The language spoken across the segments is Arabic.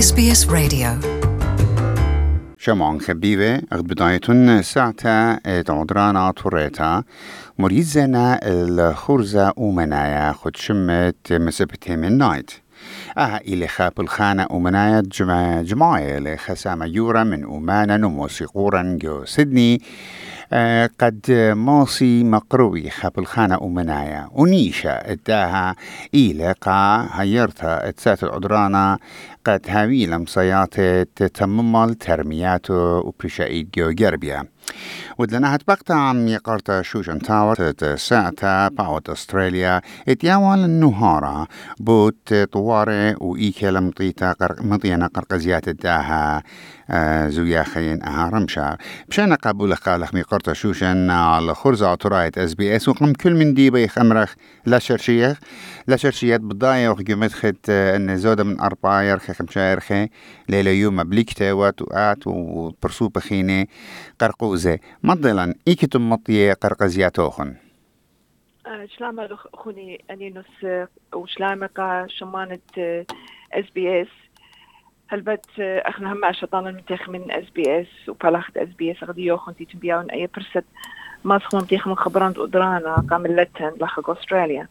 SBS Radio. شمعون خبيبة بداية ساعة تعودرانا طوريتا مريزنا الخرزة ومنايا خد شمت مسبتي من نايت إلي خاب الخانة ومنايا جماعة إلي خسامة يورا من أمانا وموسيقورا جو سيدني قد ماصي مقروي خاب الخانة ومنايا ونيشا اداها إلي قا هيرتا اتسات العدرانا قد هاوي لمصيات تتممل ترمياتو وبرشايد جو جربيا ودلنا هتبقتا عم يقارتا شوشن تاور ساعتا باوت استراليا اتياوال النهارة بوت طواري وإيكي لمطيتا مطينا قرقزيات الداها زوياخين رمشا بشانا قابول خالخ ميقارتا شوشن على خرزة عطراية SBS وقم كل من دي بيخ أمرخ لا شرشيات بضايا وخجمت خد النزودة من أربعة يرخي خمسة يرخي ليلة يوم بليكتا واتوقات وبرسو بخيني قرقوزة مضلا إيكي تمطية قرقزياتوخن شلامة أخوني أني نص وشلامة شمانة SBS هلبت اخنا هم شطان المنتخ من SBS وبلاخت SBS غدي يوخن تي تنبياون اي برست ما تخون منتخ من خبران قدرانا قاملتن لخق استراليا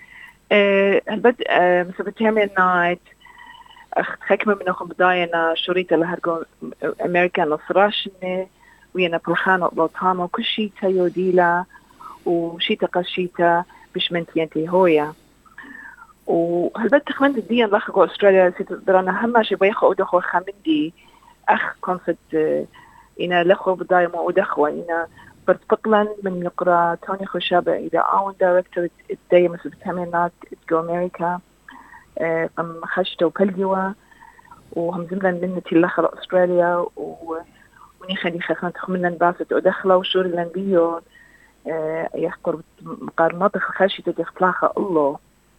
هلبت مسبتهم النايت اخت حكمة منهم بداينا شريطة لهرقون امريكا نصراشنة وينا بلخانة لوطامة وكشيتا يوديلا وشيتا قشيتا بشمنتينتي هويا وهلبت تخمن الدين لخقوا أستراليا سيتدرانا هما شي بيخو ودخو خامندي أخ كونفت إنا لخو بداية ما ودخوا إنا برتقلن من يقرأ توني خشابة إذا آون دايركتور الداية مثل بتهمينات تجو أمريكا قم خشتو بلجوا وهم زملن منتي لخر أستراليا ونيخاني خاخان تخمنن باسط ودخلا وشوري لن بيون يحقر مقارنات خشيتو تخلاخة الله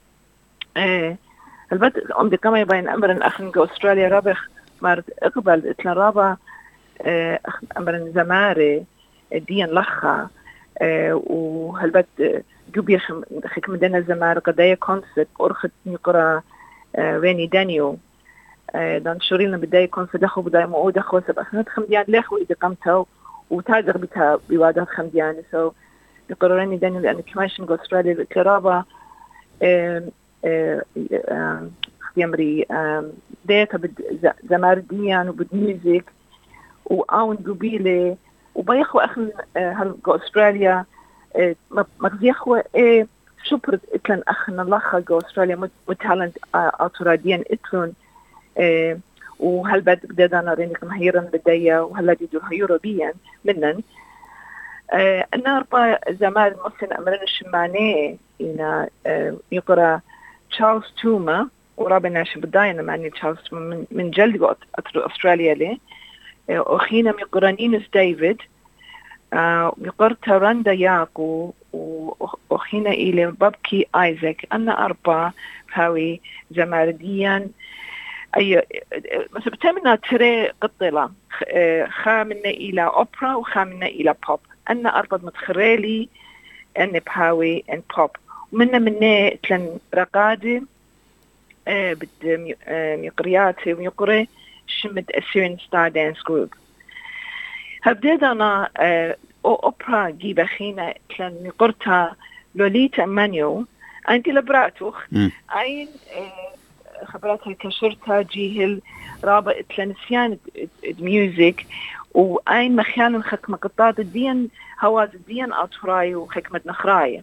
البد عندي كما يبين أمر أخن جو أستراليا رابخ مرد اقبل اتلان رابع أمر زماري ديان لخا وهالبد جوبي خك مدينة زماري قدايا كونسبت أرخت نقرأ ويني دانيو دان شورينا بداية كونسبت دخو بداية مؤود دخو سب أخنات خمديان لخو إذا قمتو وتاجر بتها بوادات خمديان سو نقرأ ويني دانيو لأن كماشن جو أستراليا رابع يمري داتا زمارديان وبدميوزيك وآون قبيلة وبيخوا أخن هالجو أستراليا مغزيخوا شبرت إتلن أخن اللخة جو أستراليا متالنت أطراديان إتلن وهالبد بدانا رينيك مهيرا بدايا وهلا ديدو هيورو بيان منن النار با زمان مصن أمرنا الشمانية إنا يقرأ تشارلز توما ورابنا شبداينا معني تشارلز توما من جلد أستراليا لي وخينا يقرأ نينوس ديفيد يقرأ تراندا ياكو وخينا إلي بابكي آيزاك أنا أربعة هاوي زمارديان أي مثلا بتمنى ترى قطلة خامنة إلى أوبرا وخامنة إلى بوب أنا أربعة متخرالي أن بهاوي أن بوب منا تلن رقادة بد ميقرياتي وميقري شمد أسيرين ستار دانس جروب هبدأ أنا أوبرا جيبا خينا تلن ميقرتها لوليتا مانيو عندي لبراتوخ عين خبراتها كشرتها جيهل رابط تلن سيان ميوزيك وعين مخيانا خك مقطات الدين هواز الدين أطراي وخكمة نخراي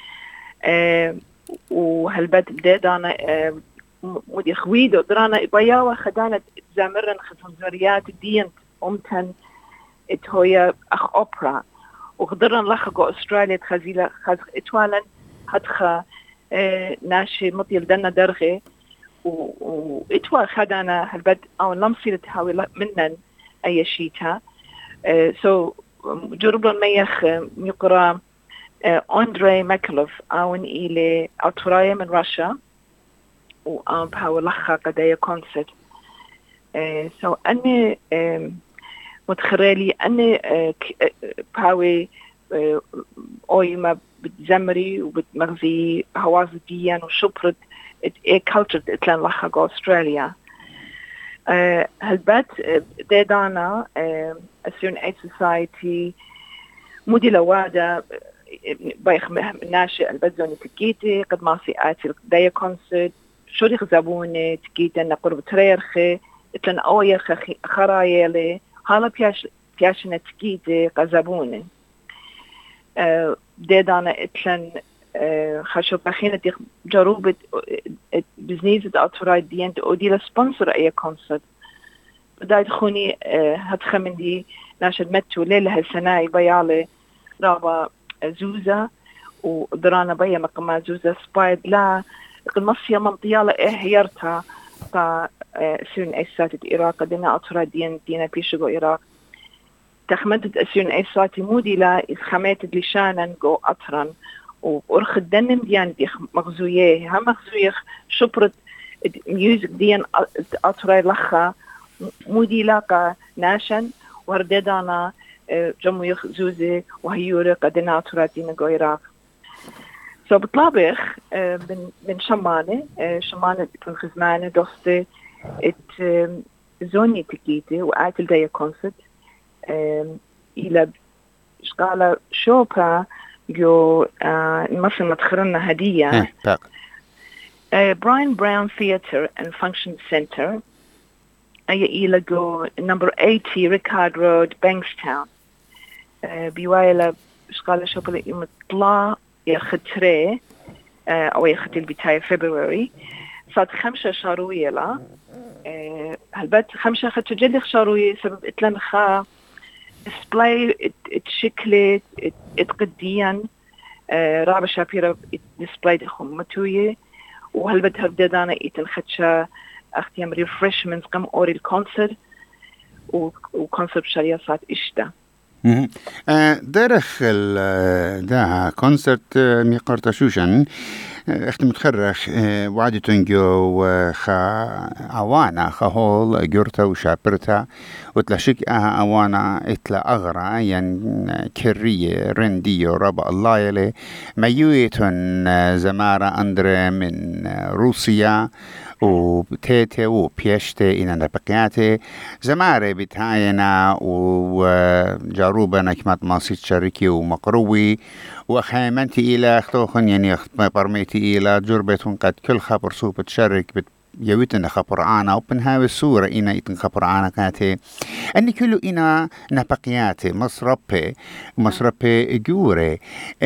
وهالبد بدأ أنا مودي خويد ودرانا إباياوة خدانة زامرن خزنزوريات الدين أمتن إتهويا أخ أوبرا وقدرنا لخقو أستراليا تخزيلة خزق إتوالا هدخا ناشي مطيل دانا درغي وإتوال خدانا هالبد أو لمصير تهاوي منن أي شيتا سو جربنا ميخ يقرأ أندري ماكلوف أون إلى أطرايا من روسيا وأم بهاو لخا قدايا كونسرت سو أنا متخرالي أنا بهاوي أويما بتزمري وبتمغزي هواز ديان وشبرت كالتشر إتلان لخا جو أستراليا هالبات ديدانا أسيون أي سوسايتي مودي لوادا بايخ ناشئ البات زوني تكيتي قد ما في آتي دايا كونسرت شوري خزابوني تكيتي أنا قرب تريرخي إتلن أويا خرايلي هالا بياشنا تكيتي قزابوني ديدانا إتلن خشو بخينة دي جروبة بزنيزة أطفراي ديان تقودي لسبونسر أي كونسرت بداية خوني هتخمن دي ناشد متو ليلة هالسنة بيالي رابا زوزة ودرانا بيا مقام زوزة سبايد لا المصية منطيالة هيرتها سون أساتة إيراق دينا أطفراي دينا بيشغو إيراق تخمنت أسون أساتي مودي لا إسخميت لشانا جو أطران وأرخ الدنم ديان دي مغزوية هم مغزوية شبرت ميوزك ديان أطراي لخا مودي لاقا ناشن ورددانا جمو يخزوزي وهيوري قدنا أطراي دينا قويراق بطلابخ من شمانة بكون خزمانة دوستي زوني تكيتي وقعت الدايا كونسرت إلى شغالة شوبا جو المصر متخرنا هدية براين براون ثياتر and Function Center أي إلى جو number 80 ريكارد رود بانكستاون بيوايلا شغالة شغلة يمطلع يختري أو يختل بتاعي فبراير صاد 5 شهروية لا هالبات 5 ختجلي شهروية سبب إتلنخا display اتشكلت اتقديا رابع شابيرا display دخم متوية وهالبت هرددانا اتنخدشا اختيام refreshments قم اوري الكونسرت وكونسرت شريصات اشتا دارخ ده كونسرت ميقرتشوشن اخت متخرخ وعدي تنجو خا اوانا خهول جورتا وشابرتا وتلاشيك اوانا اتلا اغرا ين كرية رنديو ربا الله يلي ميويتون زمارة اندري من روسيا وتيتي وبيشتي إن البقياتي زمارة بتاعنا وجاروبنا كمات ماسيت شركي ومقروي وخيمنتي إلى أختوخن يعني برميتي إلى جربتون قد كل خبر سوبة شرك يويتن خبر عنا وبنها السورة إنا يتن خبر عنا كاتي أني كله إنا نبقياتي مصربي جوري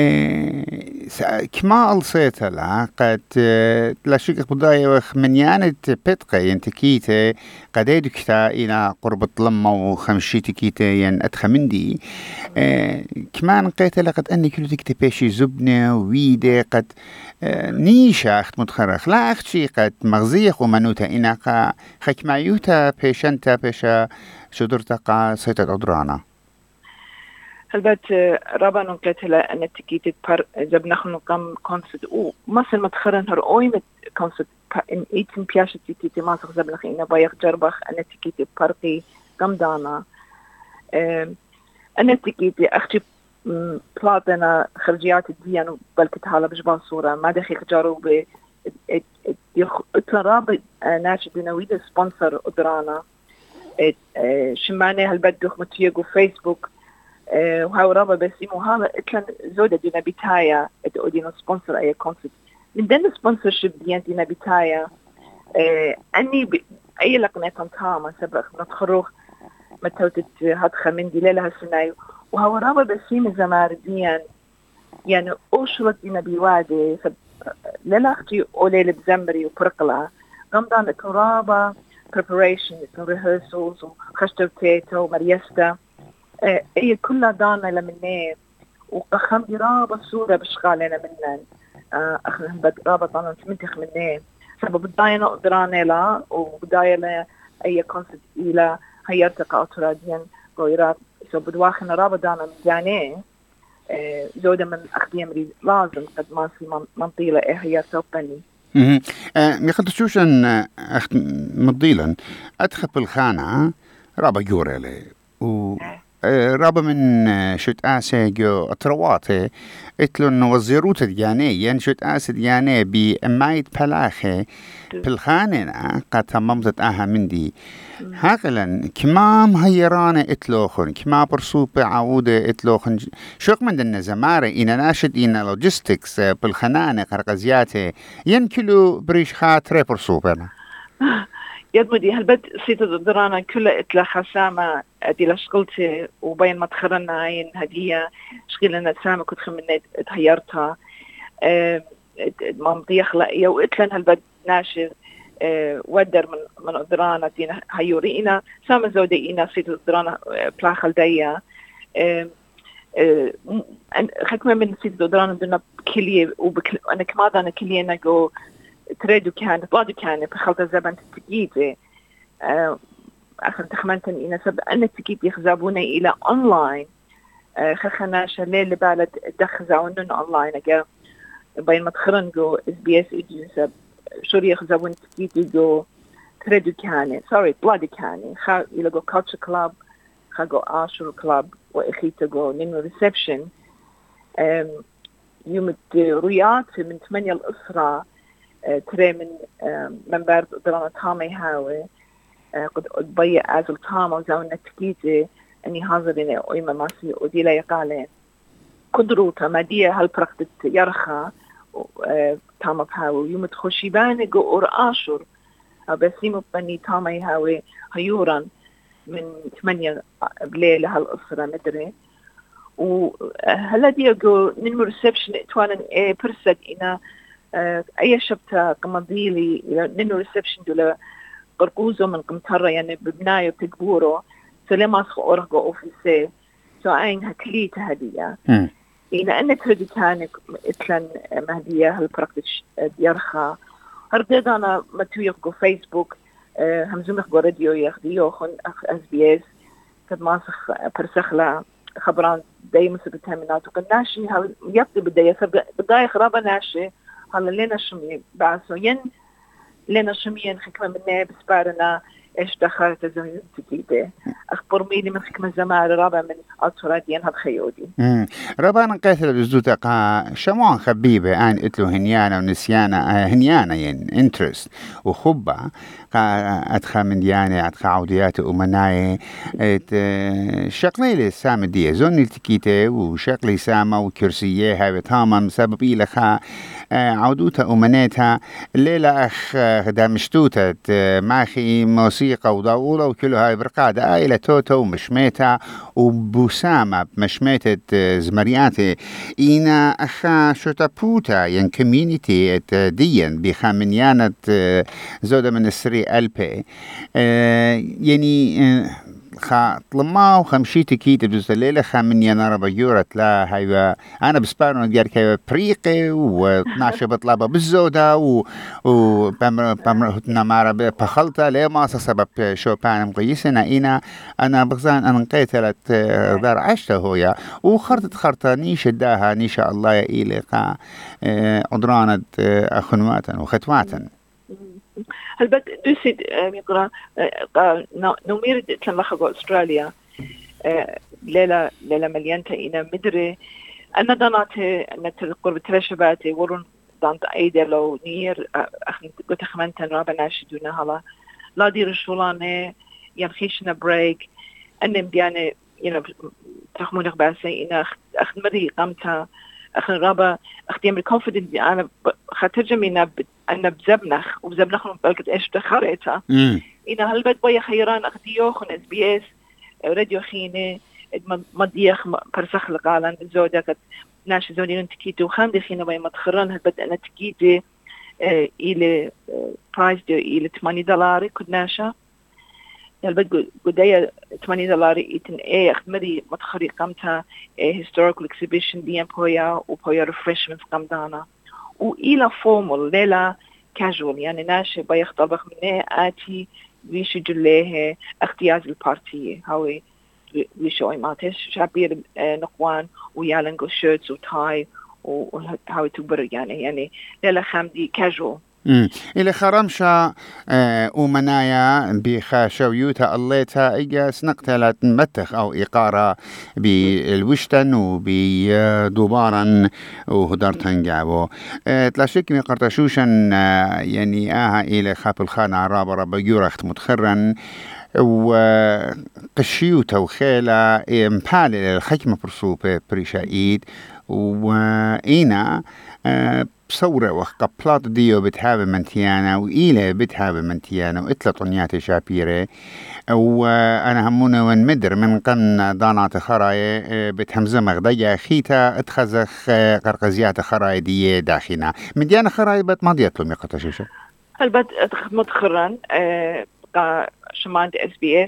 كما ألصيت لها قد تلاشيك بداية من يانت بتقى ينتكيتي قد يدكتا إنا قربة لما وخمشيتي كيتي ين أتخمندي كما نقيت لقد أني كله تكتباشي زبنة ويدي قد نيشا أخت متخرخ لا أخت شي قد مغزيخ ومنوتا إناقا خكمايوتا بيشانتا بيشا شدرتاقا سيطة أدرانا هلبات رابا نقلت هلا أن تكيتت زبناخ نقام كونسرت ومثل ما تخرن هر أويمت كونسرت إن إيتن بياشة تكيتي ماسخ زبناخ إنا بايخ جربخ أن تكيتي بارقي قم دانا أن تكيتي أختي بلاطنا خرجيات الديان بلكت حالا بجبان صورة ما دخيق جاروبي اترابط ناشد نويد سبونسر أدرانا شماني هالبدوخ متيجو فيسبوك وهاو رابا بسيمو هذا اتلن زودة دينا بتايا اتقودينا سبونسر اي كونسرت من دين سبونسر شب ديان دينا بتايا اني اي لقنة تنتاما سبق نتخروخ متوتت هادخة من دي ليلة هالسنايو وهاو رابا بسيم زمار ديان يعني اوشرت دينا بيوادي ليلة اختي اولي لبزمبري وبرقلا رمضان اترابا preparation rehearsals وخشتو تيتو مريستا اي كلها دانا لمنين وقخم دي رابا صورة بشغالنا منن اخنهم رابا طانا تمنتخ منين سبب بداينا قدراني لا وبداينا اي كونسرت الى هيرتقى اطراديا قويرات سبب بدواخنا رابا دانا مجاني زودة من اخدي امري لازم قد ما في منطيلة هيرتقى بني ميخدشوشن أخت مضيلا أدخل بالخانة رابا جوري لي رابا من شت آسي جو أترواتي اتلو إنه وزيروت دياني ين شت آسي دياني بمايد بلاخي بالخاننا قد تممت آها من دي هاقلا كمام هيرانة اتلوخن كما برسوبة عودة اتلوخن شوق من دن زمارة إنا ناشد إنا لوجيستكس بالخنانة قرقزياتي ين كيلو بريش خاطري برسوبة يدمدي هالبد سيت درانا كلها اتلا خسامة دي لشغلتي وبين ما تخرنا عين هدية شغلنا سامة كنت خمني تهيرتها ممضي خلق يو اتلن هالبد ناشر ودر من درانا دينا هيورينا سامة زودينا سيت درانا بلاخل ديا خكمة من سيت درانا دنا كلية أنا كماذا أنا كلية نجو تريدو كان طادو كان بخلط الزبن تجيدي أخذ تخمنتن إن سب أن تجيب يخزبوني إلى أونلاين خلنا شليل بالد دخزاونن أونلاين أجا بين ما تخرن جو SBS إجي سب شوري يخزبون تجيدي جو تريدو كان طادو كان خا إلى جو culture club خا جو آشور club وإخيته جو نينو ريسبشن يوم الرياض من 8 الأسرة ترى من بعد درانا تامي هاوي قد أضيع أزل تام وزاونا تكيتي أني حاضرين أيما ماسي ودي لا يقالين قدروتا مادية هالبرقت يرخى تام بهاوي يوم تخشي باني جو أوراشور بسيمو بني تامي هاوي هيوران من 8 بليلة هالأسرة مدري وهلا دي جو نمو ريسبشن اتوانا برسد إنا أي شبتة قمضيلي نينو ريسبشن دولا قرقوزو من قمترة يعني ببناية تقبورو سلما سخو أرغو أوفيسي سو عين هكليت هدية إنا أنك تردي كانك إتلان مهدية هالبرقتش ديارخا هردد أنا متويق جو فيسبوك همزومخ جو راديو يخديو خن SBS كد ماسخ برسخلا خبران دايما سبتهمنات وقناشي يبدي بداية بداية خرابة ناشي هلا لنا شمي بعثوا ين لنا شميين حكمة منا بسبارنا إيش دخلت زمن جديدة أخبر ميلي من حكمة زمان رابع من أطرادين هاد خيودي رابع نقاتل بزدوتا شموان خبيبة آن إتلو هنيانا ونسيانا هنيانا ين انترست وخبة أدخل من ديانة أدخل عوديات ومناي شقلي سامة دي زون التكيتة وشقلي سامة وكرسية هاي تاما سبب إلخا عودوتا ومناتها الليلة أخ دامشتوتة ماخي موسيقى وضاولة وكل هاي برقادة آيلة توتو ومشميتها وبوسامة بمشميتة زمرياتي إينا أخا شوتابوتا ين كوميونيتي ديان بخامنيانة زودة من السري ألبي يعني طلما وخمشيتي كيت بجوز الليلة خامني أنا ربا يورت لا هاي أنا بسبارنا ديار كي بريقي و12 بطلبة بالزودة وبمرهتنا مارا بخلطة ليه ما سبب شوبان مقيسنا أنا بغزان أنا نقيتلت دار عشتة هويا وخرطة نيش داها نيشا الله يقيلي عدرانة أخنواتا وختواتا هل بد دوسيد يقرأ نومير تنلخقو أستراليا ليلة مليانتا إنا مدري أنا داناتي أنا قرب ترشباتي ورون دانت أيدي لو نير قلت خمنتا رابا ناشدونا هلا لا دير شولاني ينخيشنا بريك أنا بياني تخمون أخباسي إنا أخذ مري قمتا أخذ رابا أخديم الكونفيدنس أنا خاترجمينا أنا بزبنخ وبزبنخ بلقت إيش دخرتها إنا هالبد بيا خيران أخديو خن SBS راديو خيني مضيخ برسخ لقالن زوجة كت ناش زودين تكيتو خامدي خينا بيا متخرن هالبد أنا تكيتي إلى برايس دو إلى $80 كد ناشا هالبد قدية $80 إتن أخد مري متخري قمتها historical exhibition ديان بويا وبويا refreshment قمدانا وإلى فورمال ليلة كاجوال يعني ناشي بيخ طبخ منه آتي ويشو جليه اختياز البارتية هاوي ويشو ايماتش شابير نقوان ويالنغو شيرتس وتاي وهاوي تبر يعني ليلة خامدي كاجوال إلى خرمشة ومنايا بخاشويوتا الليتا إيجا سنقتلت متخ أو إقارة بالوشتن وبدوبارا وهدرتن جابو تلاشيك من قرطشوشن يعني إلى خاب الخانة عرابة ربا يورخت متخرن وقشيوتا وخيلة مبالي الخكمة برسوبة بريشايد وإينا بصورة وقبلات ديو بتهاب منتيانا وإيلة بتهاب منتيانا وإتلا طنيات شابيرة وأنا همونا ونمدر من قن دانات خراي بتهمزمغ ديا خيتا اتخزخ قرقزيات خراي دي داخنا مديانا خراي بت ما ديتلو ميقتا شوشة البت متخرن شمان SBS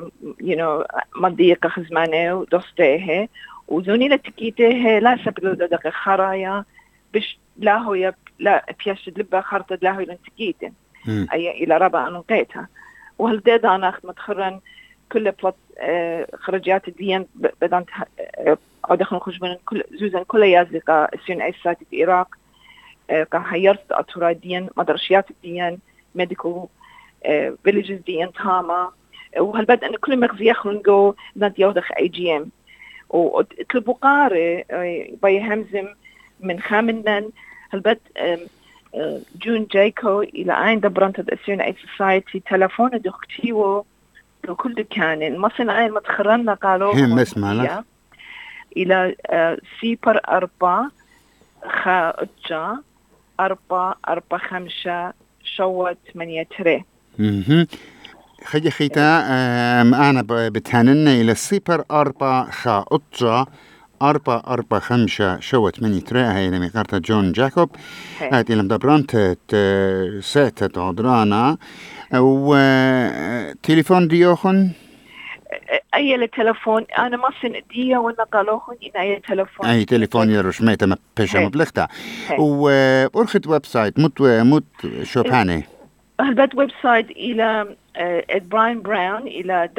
مضيقة خزمانة ودوستيه وزوني لتكيته لا سبلو دقة خرايا بش لا هو لا بيشد لبا خرطة لا هو لنتكيتن أي إلى ربع أنقيتها وهالديد أنا أخذ متخرن كل بلط خرجيات الدين بدان أدخل خشبن كل زوزن كل يازقة السين أيسات في العراق كهيرت أطورا دين مدرسيات الدين ميديكال فيليجز دين تاما وهالبد أن كل مغزية خلنجو دانت يوضخ AGM وتلبقارة بيهمزم من خامنن هالبد جون جايكو إلى عين دبرنت الأسيون أي سوسايتي تلفون دكتيو لكل كان المصن عين متخرنا قالوا هم اسمع لك إلى سيبر 4 خاء 4 5 شوت 8 تري خجي خيتا أنا بتهنن إلى سيبر 4 خاء 4 5 شوت 8 تري هاي لما قرت جون جاكوب هاتي لما دبرانت ساتة عدرانا وتليفون ديوخن أي تلفون أنا ما سن ديا ولا قالوهن إن أي تلفون أي تلفون يروش ميتا ما بيشا مبلغتا وأرخد ويب سايت مت شوباني هالبد ويب سايت إلى براين براون إلى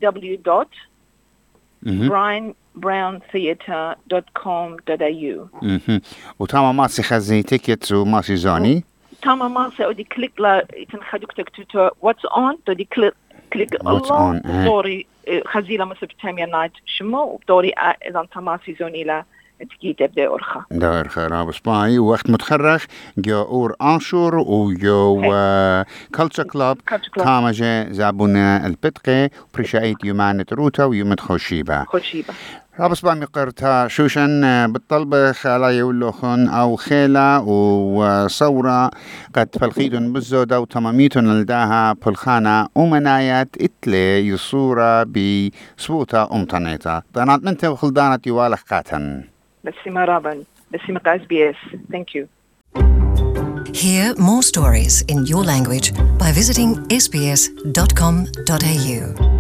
www.brianbrowntheatre.com.au وتاما ماسي خزي تيكت وماسي زوني تاما ماسي أودي كليك لا يتنخدوك تكتوتو واتس اون تودي كليك الله دوري خزيلة مصر بتامية نايت شمو ودوري إذا تماسي زوني لا تجي تبدأ أرخا دار خراب سباي وقت متخرخ جو أور آنشور وجو كالتشر كلاب تامجة زابونا البتقة بريشايت يومان روتا ويومت خوشيبة رابس بامي قرتها شوشن بالطلبة خالا يولوخن أو خيلة وصورة قد فالخيدن بالزودة وتماميتن لداها بالخانة ومنايات إتلي يصورة بسبوتا أمتنيتا دانات منته وخلدانات يوالخ قاتن بسيما رابن بسيما SBS. Thank you. Hear more stories in your language by visiting sbs.com.au.